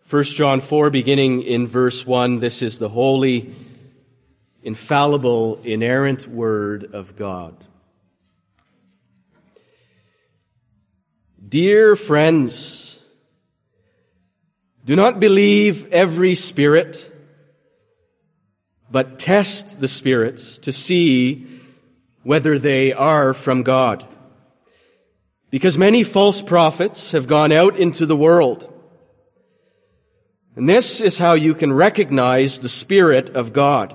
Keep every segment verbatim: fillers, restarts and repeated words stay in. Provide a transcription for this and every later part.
First John four, beginning in verse one, this is the holy, infallible, inerrant Word of God. Dear friends, do not believe every spirit, but test the spirits to see whether they are from God. Because many false prophets have gone out into the world. And this is how you can recognize the Spirit of God.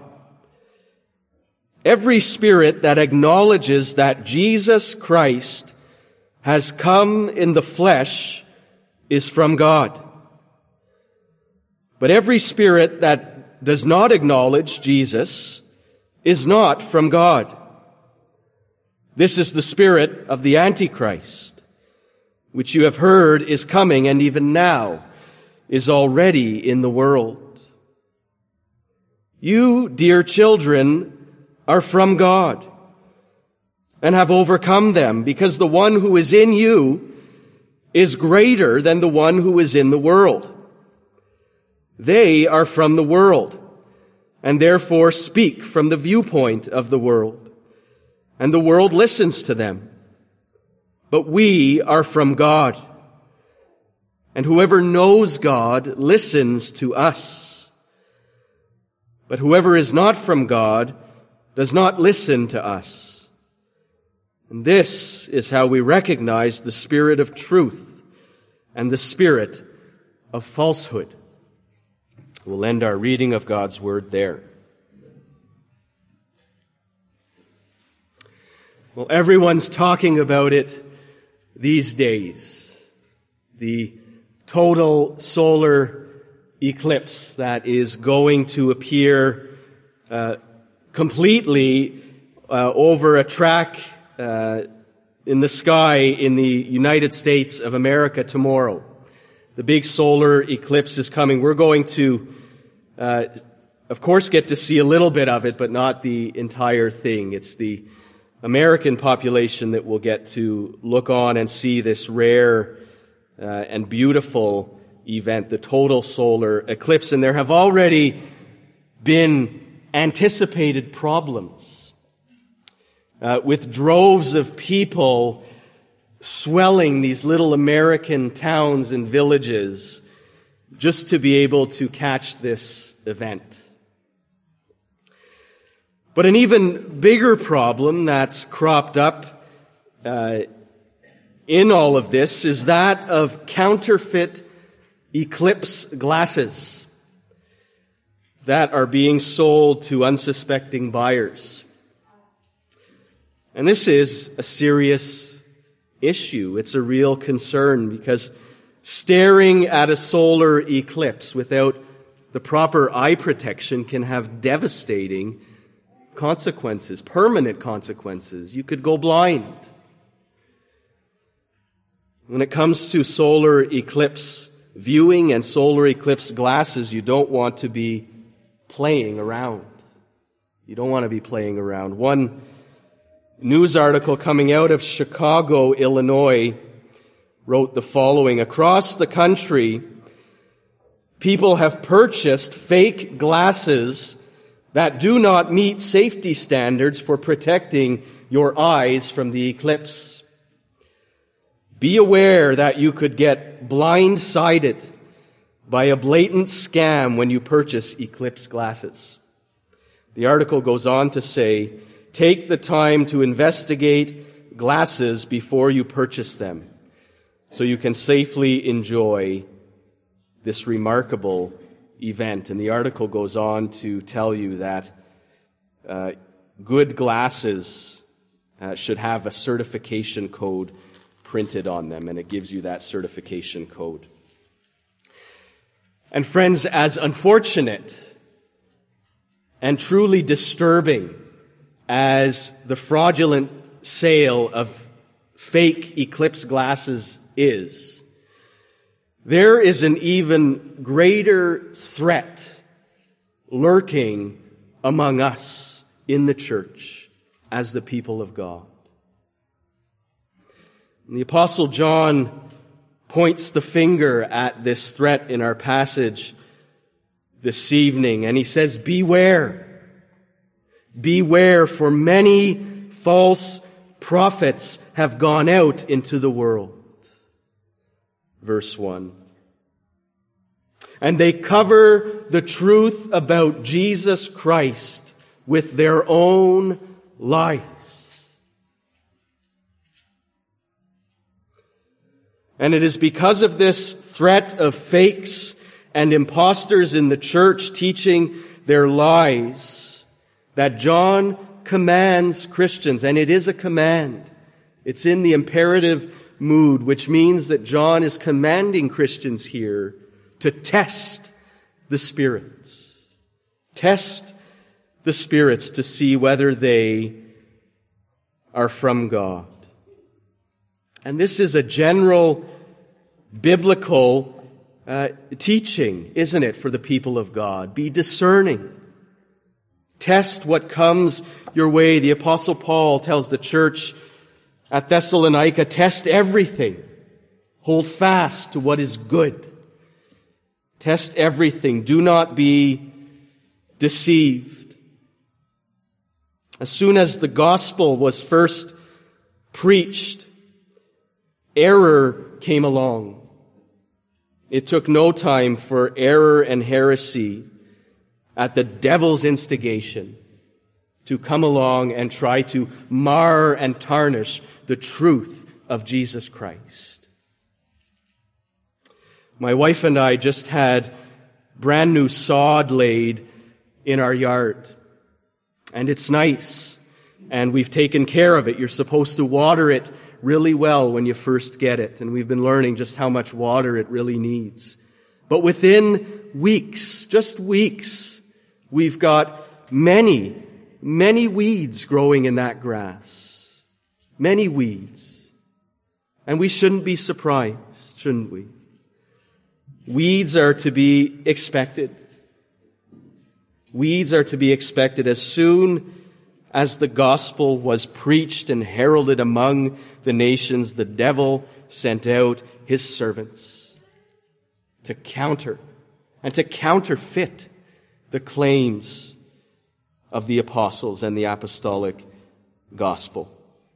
Every spirit that acknowledges that Jesus Christ has come in the flesh is from God. But every spirit that does not acknowledge Jesus is not from God. This is the spirit of the Antichrist, which you have heard is coming and even now is already in the world. You, dear children, are from God and have overcome them, because the one who is in you is greater than the one who is in the world. They are from the world and therefore speak from the viewpoint of the world, and the world listens to them. But we are from God, and whoever knows God listens to us. But whoever is not from God does not listen to us. And this is how we recognize the spirit of truth and the spirit of falsehood. We'll end our reading of God's Word there. Well, everyone's talking about it these days. The total solar eclipse that is going to appear uh, completely uh, over a track uh, in the sky in the United States of America tomorrow. The big solar eclipse is coming. We're going to, uh, of course, get to see a little bit of it, but not the entire thing. It's the American population that will get to look on and see this rare uh, and beautiful event, the total solar eclipse. And there have already been anticipated problems uh, with droves of people swelling these little American towns and villages just to be able to catch this event. But an even bigger problem that's cropped up uh, in all of this is that of counterfeit eclipse glasses that are being sold to unsuspecting buyers. And this is a serious issue. It's a real concern, because staring at a solar eclipse without the proper eye protection can have devastating consequences, permanent consequences. You could go blind. When it comes to solar eclipse viewing and solar eclipse glasses, you don't want to be playing around. You don't want to be playing around. One news article coming out of Chicago, Illinois, wrote the following: across the country, people have purchased fake glasses that do not meet safety standards for protecting your eyes from the eclipse. Be aware that you could get blindsided by a blatant scam when you purchase eclipse glasses. The article goes on to say, take the time to investigate glasses before you purchase them, so you can safely enjoy this remarkable event. And the article goes on to tell you that uh, good glasses uh, should have a certification code printed on them, and it gives you that certification code. And friends, as unfortunate and truly disturbing as the fraudulent sale of fake eclipse glasses is, there is an even greater threat lurking among us in the church as the people of God. And the Apostle John points the finger at this threat in our passage this evening, and he says, beware. Beware, for many false prophets have gone out into the world. Verse one. And they cover the truth about Jesus Christ with their own lies. And it is because of this threat of fakes and imposters in the church teaching their lies that John commands Christians, and it is a command. It's in the imperative mood, which means that John is commanding Christians here to test the spirits. Test the spirits to see whether they are from God. And this is a general biblical uh, teaching, isn't it, for the people of God? Be discerning. Test what comes your way. The Apostle Paul tells the church at Thessalonica, test everything. Hold fast to what is good. Test everything. Do not be deceived. As soon as the gospel was first preached, error came along. It took no time for error and heresy at the devil's instigation to come along and try to mar and tarnish the truth of Jesus Christ. My wife and I just had brand new sod laid in our yard. And it's nice. And we've taken care of it. You're supposed to water it really well when you first get it. And we've been learning just how much water it really needs. But within weeks, just weeks, we've got many, many weeds growing in that grass. Many weeds. And we shouldn't be surprised, shouldn't we? Weeds are to be expected. Weeds are to be expected as soon as the gospel was preached and heralded among the nations. The devil sent out his servants to counter and to counterfeit the claims of the apostles and the apostolic gospel.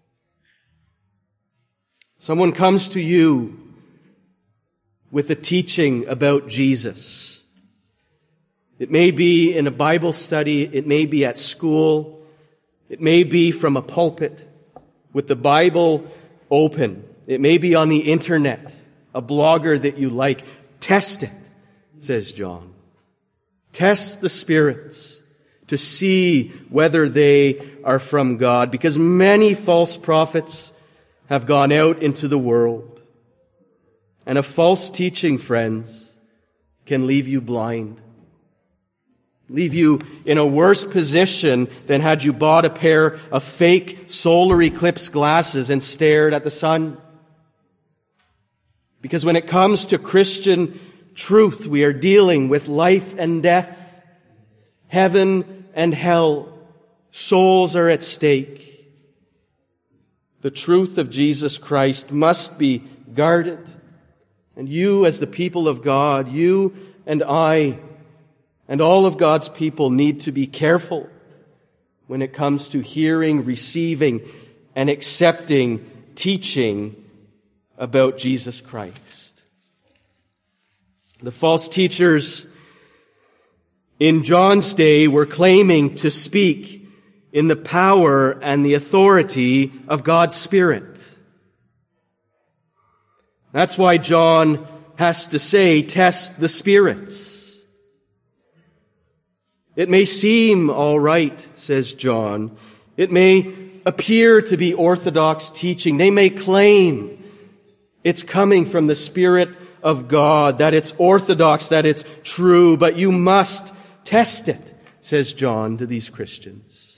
Someone comes to you with a teaching about Jesus. It may be in a Bible study, it may be at school, it may be from a pulpit with the Bible open. It may be on the internet, a blogger that you like. Test it, says John. Test the spirits to see whether they are from God, because many false prophets have gone out into the world. And a false teaching, friends, can leave you blind. Leave you in a worse position than had you bought a pair of fake solar eclipse glasses and stared at the sun. Because when it comes to Christian truth, we are dealing with life and death, heaven and hell. Souls are at stake. The truth of Jesus Christ must be guarded. And you, as the people of God, you and I, and all of God's people need to be careful when it comes to hearing, receiving, and accepting teaching about Jesus Christ. The false teachers in John's day were claiming to speak in the power and the authority of God's Spirit. That's why John has to say, test the spirits. It may seem all right, says John. It may appear to be orthodox teaching. They may claim it's coming from the Spirit of God, that it's orthodox, that it's true, but you must test it, says John to these Christians.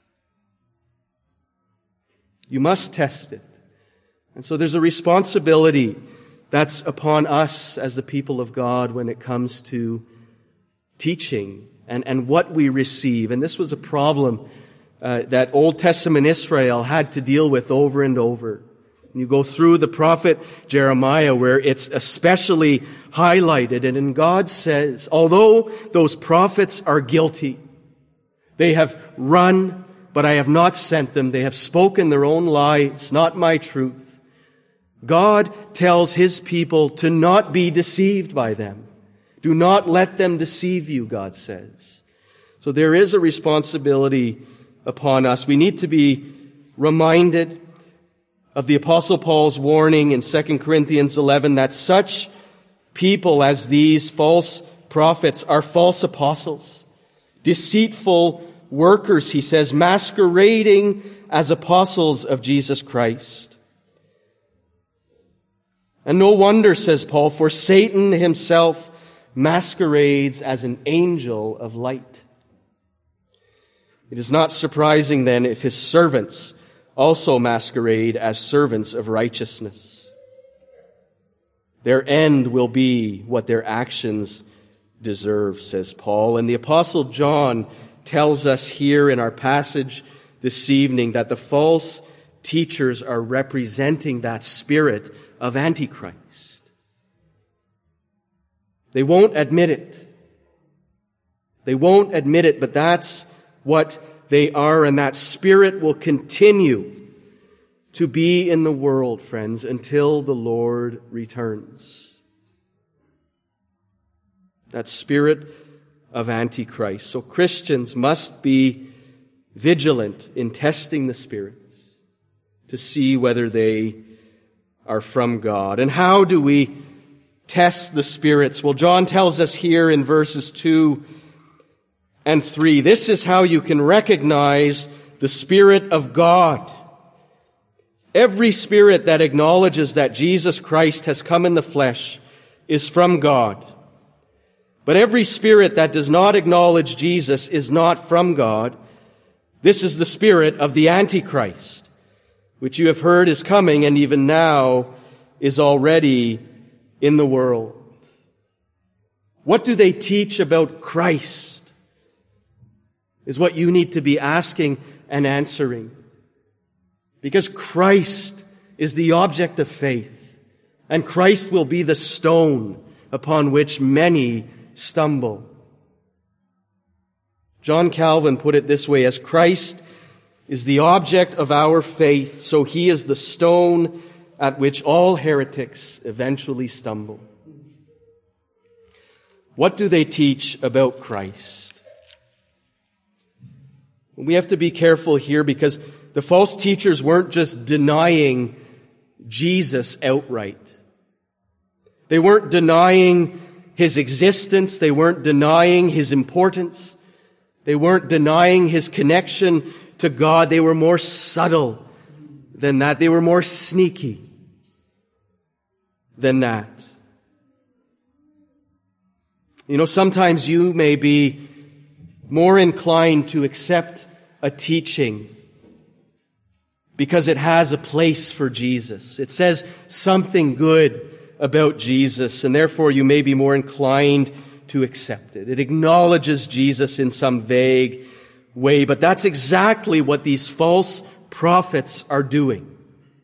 You must test it. And so there's a responsibility that's upon us as the people of God when it comes to teaching and, and what we receive. And this was a problem uh, that Old Testament Israel had to deal with over and over. You go through the prophet Jeremiah where it's especially highlighted, and then God says, although those prophets are guilty, they have run, but I have not sent them. They have spoken their own lies, not my truth. God tells his people to not be deceived by them. Do not let them deceive you, God says. So there is a responsibility upon us. We need to be reminded of the Apostle Paul's warning in Second Corinthians eleven that such people as these false prophets are false apostles, deceitful workers, he says, masquerading as apostles of Jesus Christ. And no wonder, says Paul, for Satan himself masquerades as an angel of light. It is not surprising then if his servants also masquerade as servants of righteousness. Their end will be what their actions deserve, says Paul. And the Apostle John tells us here in our passage this evening that the false teachers are representing that spirit of Antichrist. They won't admit it. They won't admit it, but that's what they are, and that spirit will continue to be in the world, friends, until the Lord returns. That spirit of Antichrist. So Christians must be vigilant in testing the spirits to see whether they are from God. And how do we test the spirits? Well, John tells us here in verses two and three, this is how you can recognize the Spirit of God. Every spirit that acknowledges that Jesus Christ has come in the flesh is from God. But every spirit that does not acknowledge Jesus is not from God. This is the spirit of the Antichrist, which you have heard is coming and even now is already in the world. What do they teach about Christ? Is what you need to be asking and answering. Because Christ is the object of faith, and Christ will be the stone upon which many stumble. John Calvin put it this way: as Christ is the object of our faith, so he is the stone at which all heretics eventually stumble. What do they teach about Christ? We have to be careful here because the false teachers weren't just denying Jesus outright. They weren't denying his existence. They weren't denying his importance. They weren't denying his connection to God. They were more subtle than that. They were more sneaky than that. You know, sometimes you may be more inclined to accept a teaching because it has a place for Jesus. It says something good about Jesus, and therefore you may be more inclined to accept it. It acknowledges Jesus in some vague way, but that's exactly what these false prophets are doing.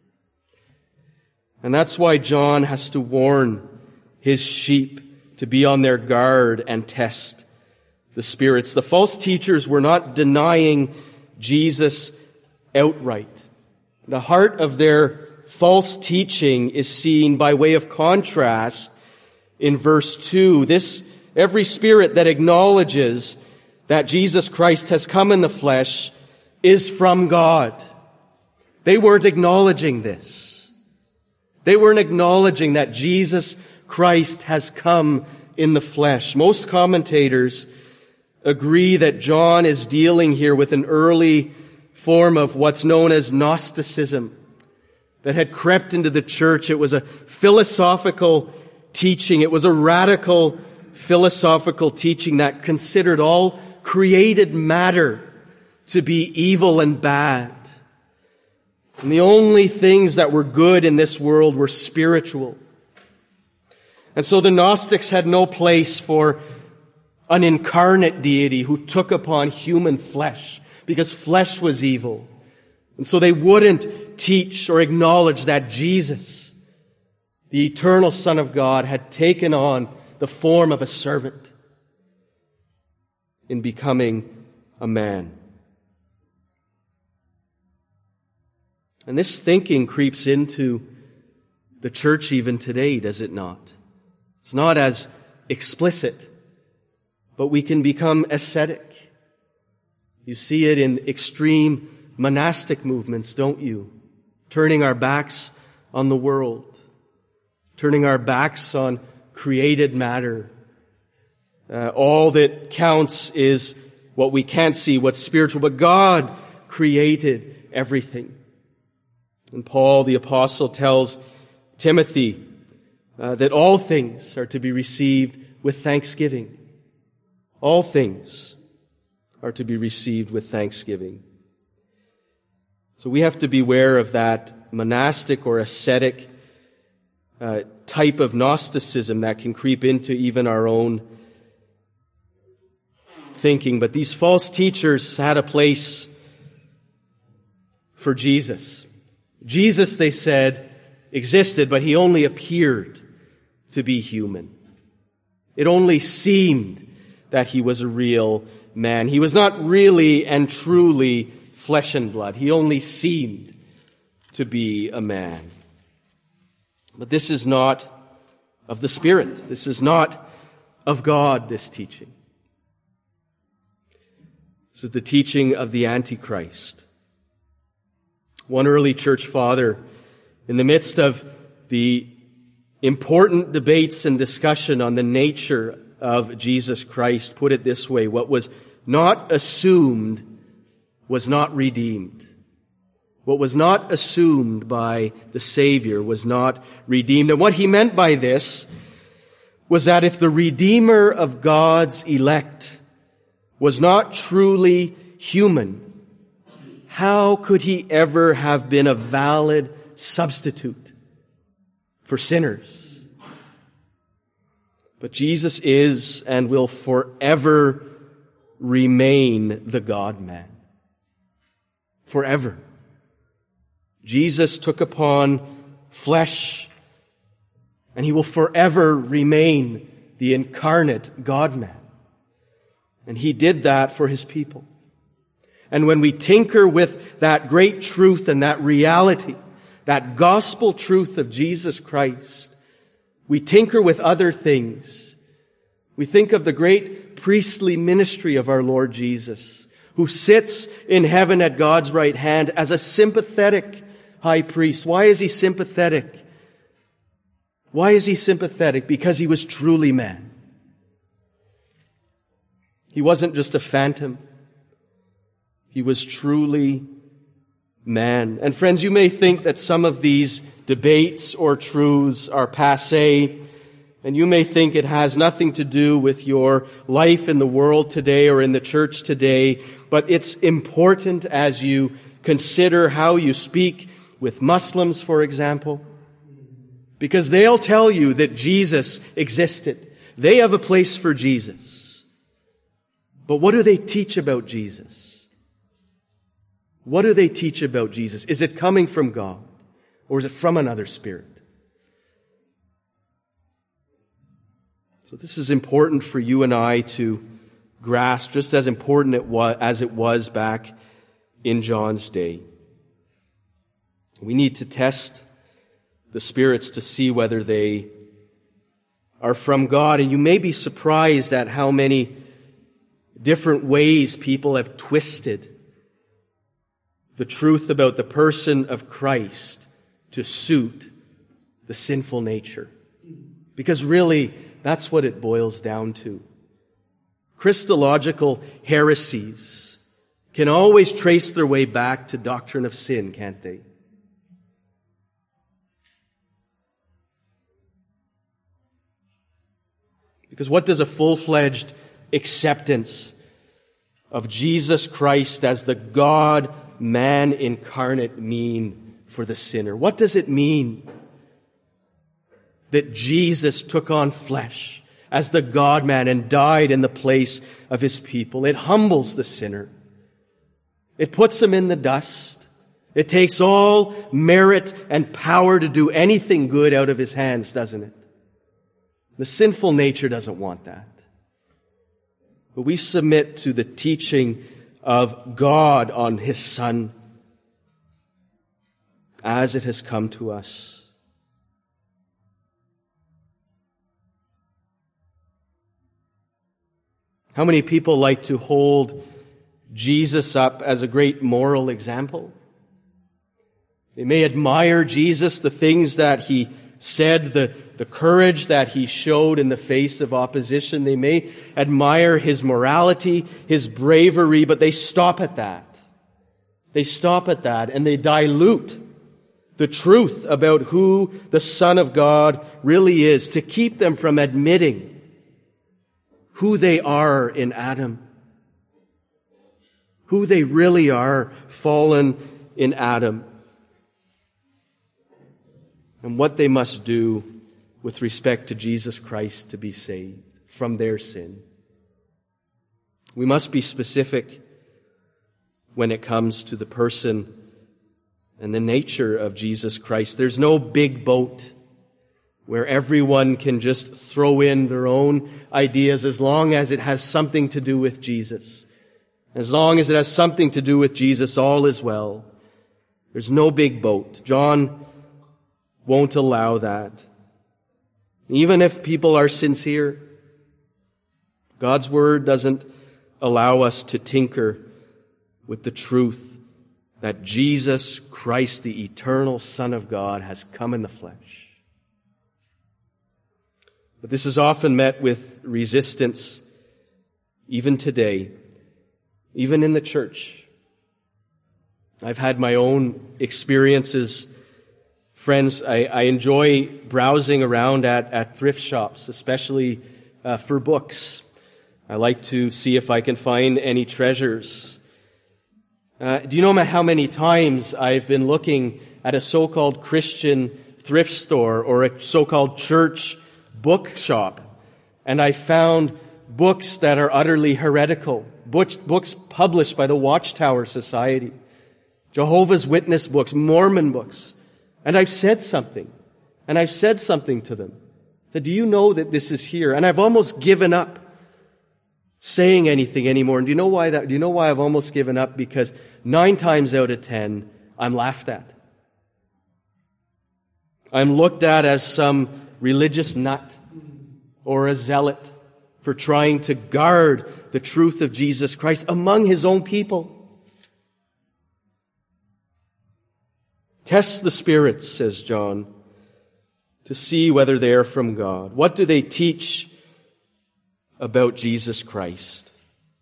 And that's why John has to warn his sheep to be on their guard and test the spirits. The false teachers were not denying Jesus outright. The heart of their false teaching is seen by way of contrast in verse two. This, every spirit that acknowledges that Jesus Christ has come in the flesh is from God. They weren't acknowledging this. They weren't acknowledging that Jesus Christ has come in the flesh. Most commentators agree that John is dealing here with an early form of what's known as Gnosticism that had crept into the church. It was a philosophical teaching. It was a radical philosophical teaching that considered all created matter to be evil and bad. And the only things that were good in this world were spiritual. And so the Gnostics had no place for an incarnate deity who took upon human flesh, because flesh was evil. And so they wouldn't teach or acknowledge that Jesus, the eternal Son of God, had taken on the form of a servant in becoming a man. And this thinking creeps into the church even today, does it not? It's not as explicit, but we can become ascetic. You see it in extreme monastic movements, don't you? Turning our backs on the world, turning our backs on created matter. Uh, all that counts is what we can't see, what's spiritual, but God created everything. And Paul, the apostle, tells Timothy uh, that all things are to be received with thanksgiving. All things are to be received with thanksgiving. So we have to beware of that monastic or ascetic uh, type of Gnosticism that can creep into even our own thinking. But these false teachers had a place for Jesus. Jesus, they said, existed, but he only appeared to be human. It only seemed that he was a real man. He was not really and truly flesh and blood. He only seemed to be a man. But this is not of the Spirit. This is not of God, this teaching. This is the teaching of the Antichrist. One early church father, in the midst of the important debates and discussion on the nature of Jesus Christ, put it this way: what was not assumed was not redeemed. What was not assumed by the Savior was not redeemed. And what he meant by this was that if the Redeemer of God's elect was not truly human, how could he ever have been a valid substitute for sinners? But Jesus is and will forever remain the God-man. Forever. Jesus took upon flesh, and he will forever remain the incarnate God-man. And he did that for his people. And when we tinker with that great truth and that reality, that gospel truth of Jesus Christ, we tinker with other things. We think of the great priestly ministry of our Lord Jesus, who sits in heaven at God's right hand as a sympathetic high priest. Why is he sympathetic? Why is he sympathetic? Because he was truly man. He wasn't just a phantom. He was truly man. And friends, you may think that some of these debates or truths are passé, and you may think it has nothing to do with your life in the world today or in the church today, but it's important as you consider how you speak with Muslims, for example, because they'll tell you that Jesus existed. They have a place for Jesus. But what do they teach about Jesus? What do they teach about Jesus? Is it coming from God, or is it from another spirit? So this is important for you and I to grasp, just as important it was, as it was back in John's day. We need to test the spirits to see whether they are from God. And you may be surprised at how many different ways people have twisted the truth about the person of Christ to suit the sinful nature. Because really, that's what it boils down to. Christological heresies can always trace their way back to doctrine of sin, can't they? Because what does a full-fledged acceptance of Jesus Christ as the God-man incarnate mean for the sinner? What does it mean that Jesus took on flesh as the God-man and died in the place of his people? It humbles the sinner. It puts him in the dust. It takes all merit and power to do anything good out of his hands, doesn't it? The sinful nature doesn't want that. But we submit to the teaching of God on his Son as it has come to us. How many people like to hold Jesus up as a great moral example? They may admire Jesus, the things that he said, the, the courage that he showed in the face of opposition. They may admire his morality, his bravery, but they stop at that. They stop at that and they dilute the truth about who the Son of God really is to keep them from admitting who they are in Adam, who they really are fallen in Adam, and what they must do with respect to Jesus Christ to be saved from their sin. We must be specific when it comes to the person and the nature of Jesus Christ. There's no big boat where everyone can just throw in their own ideas as long as it has something to do with Jesus. As long as it has something to do with Jesus, all is well. There's no big boat. John won't allow that. Even if people are sincere, God's Word doesn't allow us to tinker with the truth that Jesus Christ, the eternal Son of God, has come in the flesh. But this is often met with resistance, even today, even in the church. I've had my own experiences. Friends, I, I enjoy browsing around at, at thrift shops, especially uh, for books. I like to see if I can find any treasures. Uh, do you know how many times I've been looking at a so-called Christian thrift store or a so-called church bookshop, and I found books that are utterly heretical, books, books published by the Watchtower Society, Jehovah's Witness books, Mormon books. And I've said something, and I've said something to them. That, do you know that this is here? And I've almost given up saying anything anymore. And do you know why that? Do you know why I've almost given up? Because nine times out of ten, I'm laughed at. I'm looked at as some religious nut or a zealot for trying to guard the truth of Jesus Christ among his own people. Test the spirits, says John, to see whether they are from God. What do they teach about Jesus Christ?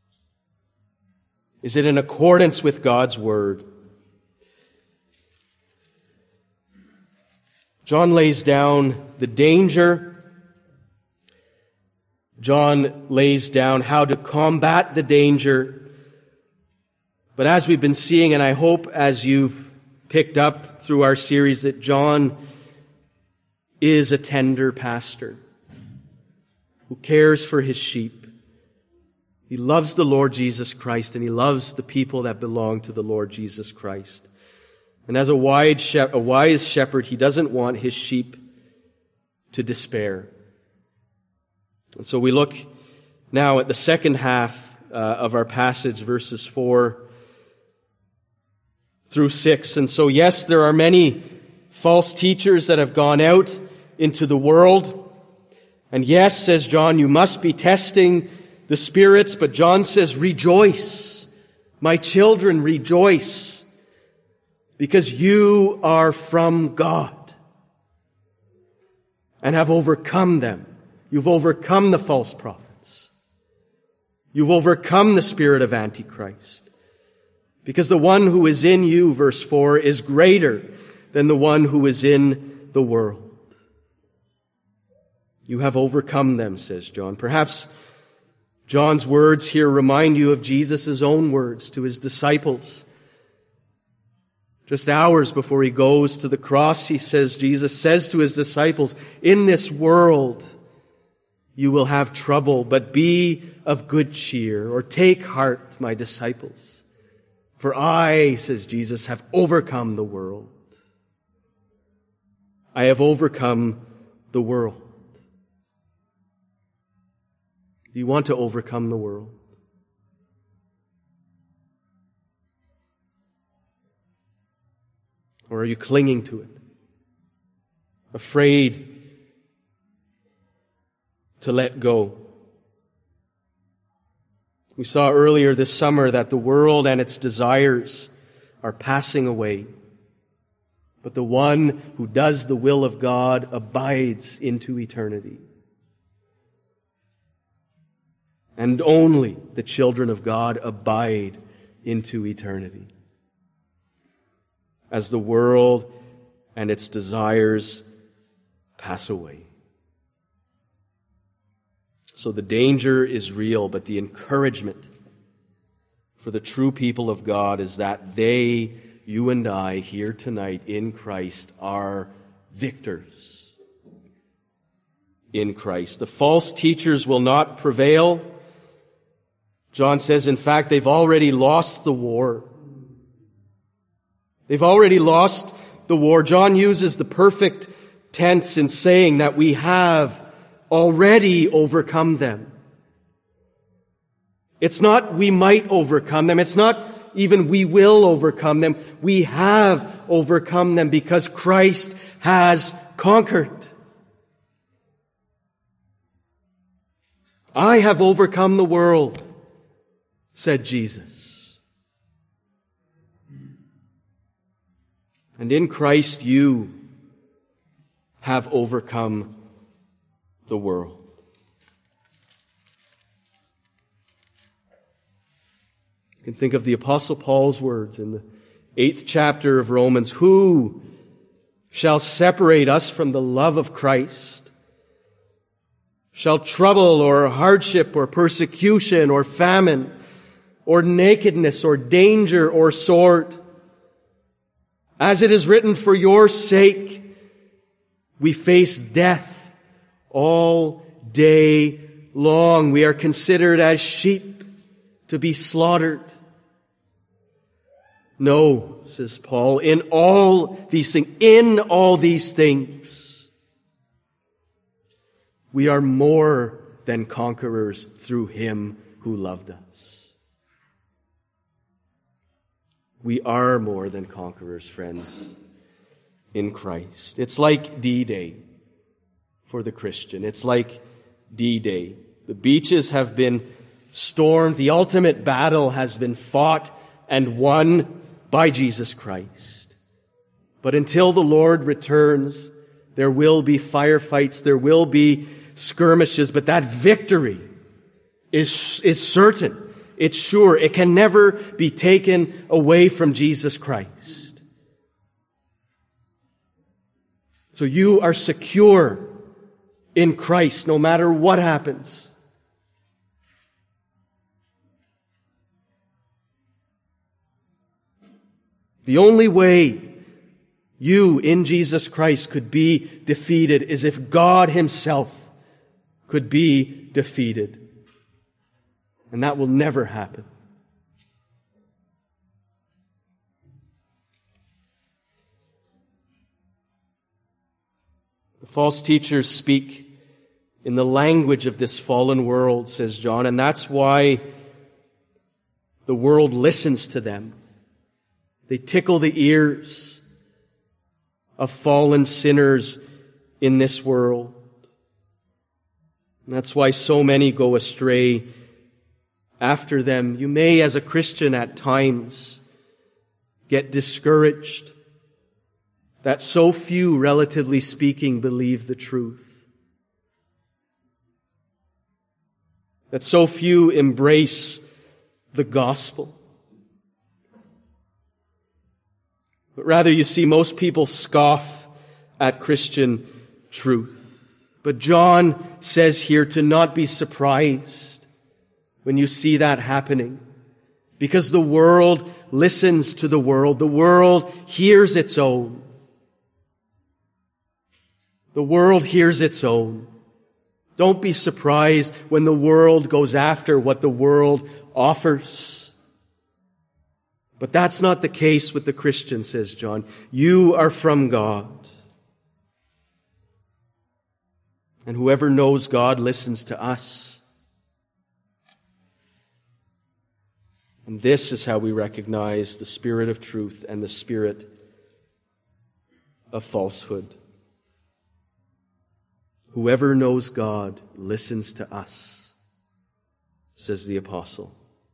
Is it in accordance with God's Word? John lays down the danger. John lays down how to combat the danger. But as we've been seeing, and I hope as you've picked up through our series, that John is a tender pastor who cares for his sheep. He loves the Lord Jesus Christ, and he loves the people that belong to the Lord Jesus Christ. And as a wise shepherd, he doesn't want his sheep to despair. And so we look now at the second half uh, of our passage, verses four through six. And so, yes, there are many false teachers that have gone out into the world. And yes, says John, you must be testing the spirits. But John says, rejoice. My children, rejoice. Because you are from God and have overcome them. You've overcome the false prophets. You've overcome the spirit of Antichrist. Because the one who is in you, verse four, is greater than the one who is in the world. You have overcome them, says John. Perhaps John's words here remind you of Jesus' own words to his disciples. Just hours before he goes to the cross, he says, Jesus says to his disciples, in this world you will have trouble, but be of good cheer, or take heart, my disciples. For I, says Jesus, have overcome the world. I have overcome the world. Do you want to overcome the world? Or are you clinging to it? Afraid to let go? We saw earlier this summer that the world and its desires are passing away. But the one who does the will of God abides into eternity. And only the children of God abide into eternity. As the world and its desires pass away. So the danger is real, but the encouragement for the true people of God is that they, you and I, here tonight in Christ, are victors in Christ. The false teachers will not prevail. John says, in fact, they've already lost the war. They've already lost the war. John uses the perfect tense in saying that we have already overcome them. It's not we might overcome them. It's not even we will overcome them. We have overcome them because Christ has conquered. I have overcome the world, said Jesus. And in Christ you have overcome the world. You can think of the Apostle Paul's words in the eighth chapter of Romans. Who shall separate us from the love of Christ? Shall trouble or hardship or persecution or famine or nakedness or danger or sword? As it is written, for your sake we face death all day long. We are considered as sheep to be slaughtered. No, says Paul, in all these things, in all these things, we are more than conquerors through Him who loved us. We are more than conquerors, friends, in Christ. It's like D-Day for the Christian. It's like D-Day. The beaches have been stormed. The ultimate battle has been fought and won by Jesus Christ. But until the Lord returns, there will be firefights, there will be skirmishes, but that victory is, is certain. It's sure. It can never be taken away from Jesus Christ. So you are secure in Christ no matter what happens. The only way you in Jesus Christ could be defeated is if God Himself could be defeated. And that will never happen. The false teachers speak in the language of this fallen world, says John, and that's why the world listens to them. They tickle the ears of fallen sinners in this world. And that's why so many go astray after them. You may, as a Christian at times, get discouraged that so few, relatively speaking, believe the truth. That so few embrace the gospel. But rather, you see, most people scoff at Christian truth. But John says here to not be surprised when you see that happening. Because the world listens to the world. The world hears its own. The world hears its own. Don't be surprised when the world goes after what the world offers. But that's not the case with the Christian, says John. You are from God. And whoever knows God listens to us. And this is how we recognize the spirit of truth and the spirit of falsehood. Whoever knows God listens to us, says the apostle.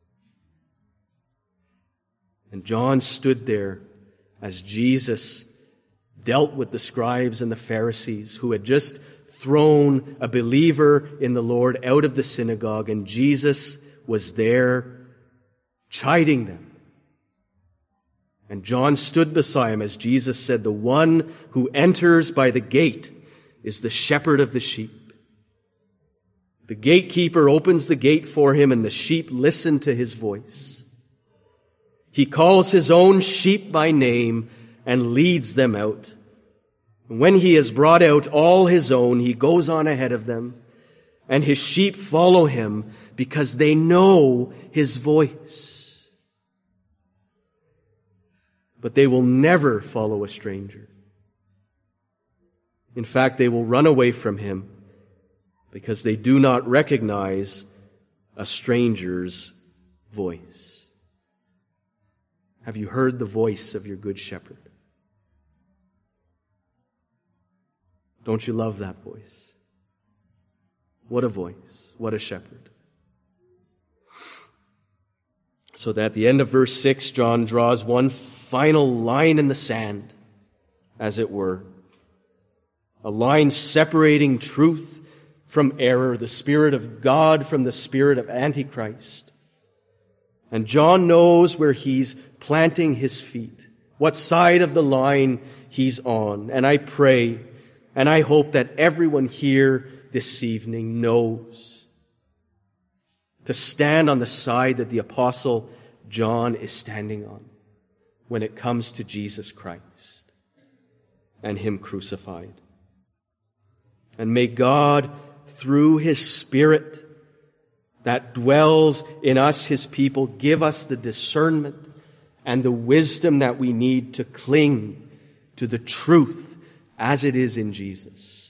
And John stood there as Jesus dealt with the scribes and the Pharisees who had just thrown a believer in the Lord out of the synagogue, and Jesus was there chiding them. And John stood beside him as Jesus said, "The one who enters by the gate is the shepherd of the sheep. The gatekeeper opens the gate for him, and the sheep listen to his voice. He calls his own sheep by name and leads them out. And when he has brought out all his own, he goes on ahead of them, and his sheep follow him because they know his voice. But they will never follow a stranger. In fact, they will run away from him because they do not recognize a stranger's voice." Have you heard the voice of your good shepherd? Don't you love that voice? What a voice. What a shepherd. So that at the end of verse six, John draws one final line in the sand, as it were. A line separating truth from error, the Spirit of God from the spirit of Antichrist. And John knows where he's planting his feet, what side of the line he's on. And I pray and I hope that everyone here this evening knows to stand on the side that the Apostle John is standing on when it comes to Jesus Christ and him crucified. And may God, through his Spirit that dwells in us, his people, give us the discernment and the wisdom that we need to cling to the truth as it is in Jesus.